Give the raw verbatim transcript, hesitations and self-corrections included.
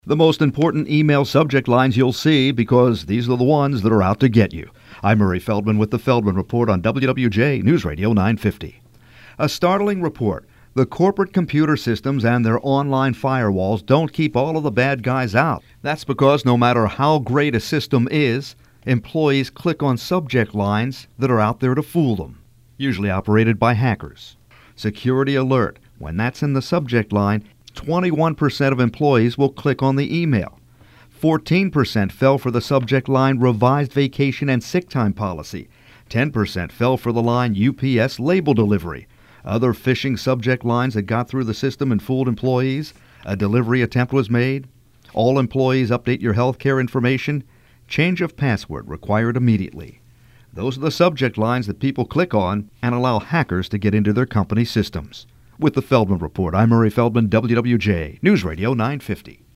The most important email subject lines you'll see, because these are the ones that are out to get you. I'm Murray Feldman with the Feldman Report on W W J News Radio nine fifty. A startling report. The corporate computer systems and their online firewalls don't keep all of the bad guys out. That's because no matter how great a system is, employees click on subject lines that are out there to fool them, usually operated by hackers. Security alert. When that's in the subject line, twenty-one percent of employees will click on the email. fourteen percent fell for the subject line revised vacation and sick time policy. ten percent fell for the line U P S label delivery. Other phishing subject lines that got through the system and fooled employees: a delivery attempt was made, all employees update your health care information, change of password required immediately. Those are the subject lines that people click on and allow hackers to get into their company systems. With the Feldman Report, I'm Murray Feldman, W W J News Radio nine fifty.